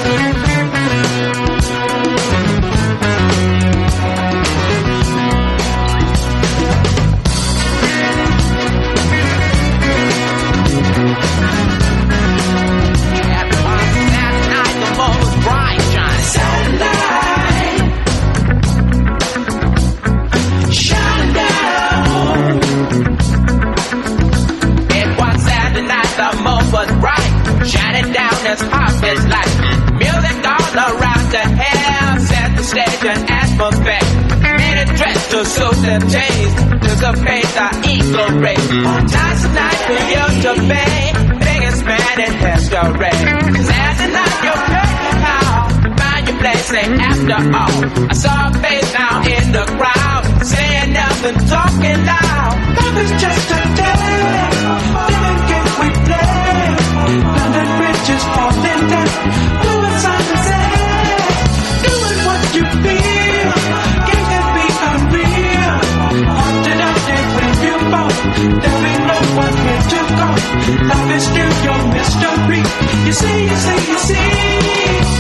I saw a face now in the crowd, saying nothing, talking loud. Love is just a day, living game we play. London bridges falling down, doing something sad, doing what you feel. Game can be unreal. Haunted out there when you fall, there ain't no one here to go. Love is still your mystery. You see, you see, you see.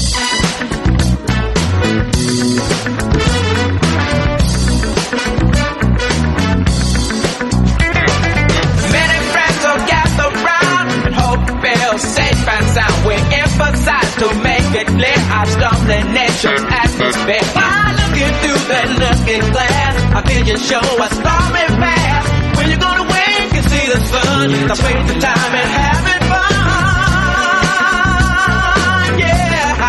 Safe and sound, we emphasize to make it clear our stumbling nation's atmosphere. By looking through that looking glass, I feel you show us storming fast. When you're gonna wake and see the sun, let's waste the time and having fun. Yeah.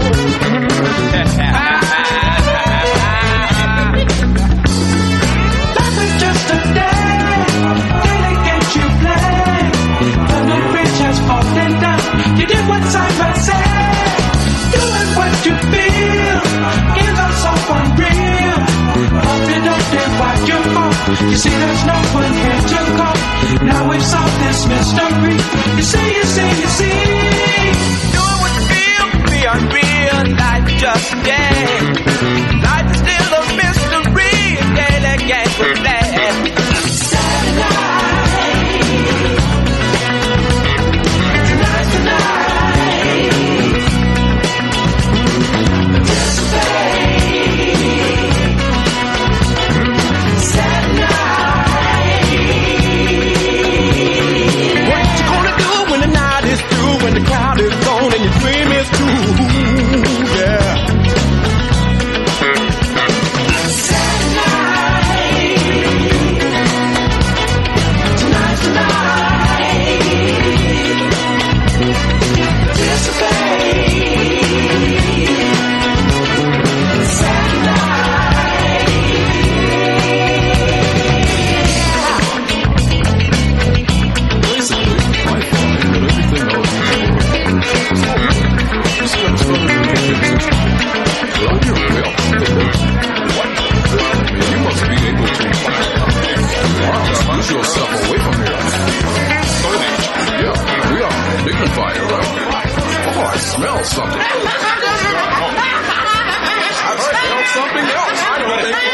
Life is just a day, delicate you play. The bridge has fallen down. You did what Simon said, doing what you feel. Is also unreal. Hope you don't did what you want. You see, there's no one here to go. Now we've solved this mystery. You see, you see, you see. Doing what you feel, be unreal. Life just a day. Life is still a mystery. Daily games we play. When the crowd is gone and your dream is too, yeah. Yourself away from here. Yeah, we are dignified around here. Oh, I smell something. I smell something else. I don't think